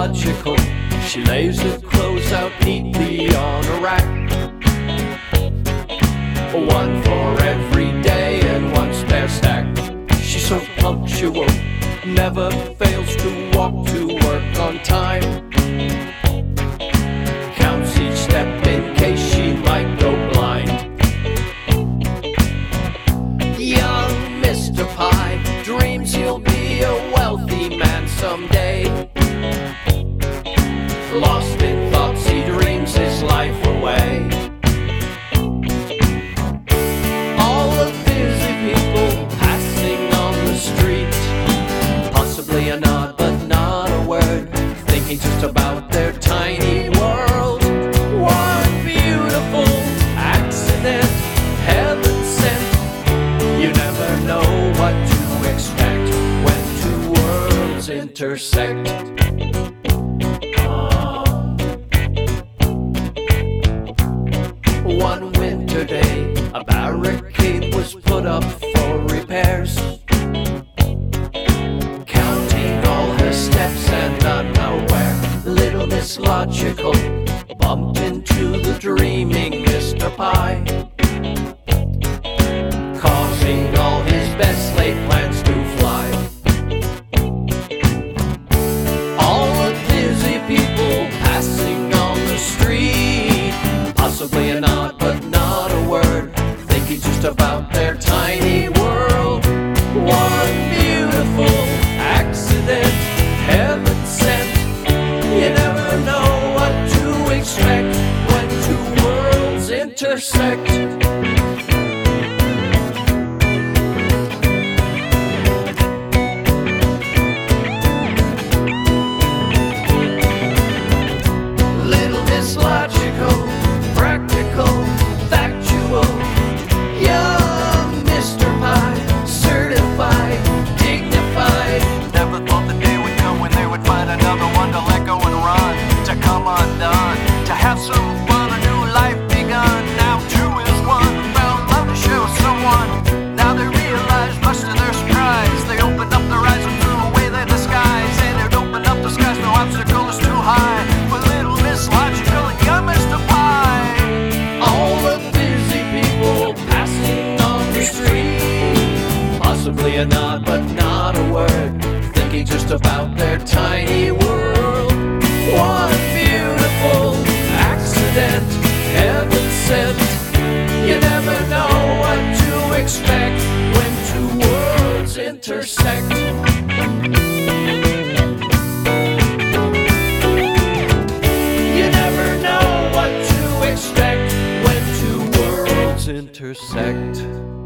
logical. She lays her clothes out neatly on a rack. One for every day and one spare stack. She's so punctual, never fails to walk to work on time. Counts each step in case she might go blind. Young Mr. Pie dreams he'll be a wealthy man someday. Lost in thoughts, he dreams his life away. All the busy people passing on the street, possibly a nod but not a word, thinking just about their tiny world. One beautiful accident, heaven sent. You never know what to expect when two worlds intersect. One winter day, a barricade was put up for repairs. Counting all her steps and unaware, little Miss Logical bumped into the dreaming Mr. Pie, causing all his best laid plans to fly. All the busy people passing on the street, possibly a nod but not a word, thinking just about their tiny world. One beautiful accident, heaven sent. You never know what to expect when two worlds intersect. Little Miss Logical, practical, factual. Young Mr. Pie, certified, dignified. Never thought the day would come when they would find another one to let go and run, to come undone, to have some fun, a new life begun. Now two is one, found love to show someone. Now they realize, much to their surprise, they opened up their eyes and threw away their disguise. And it opened up the skies, no obstacle is too high for little Miss Logical and young Mr. Pie. All the busy people passing on the street, possibly a nod but not a word, thinking just about their tiny world. One beautiful accident, heaven sent. You never know what to expect when two worlds intersect. You never know what to expect when two worlds intersect.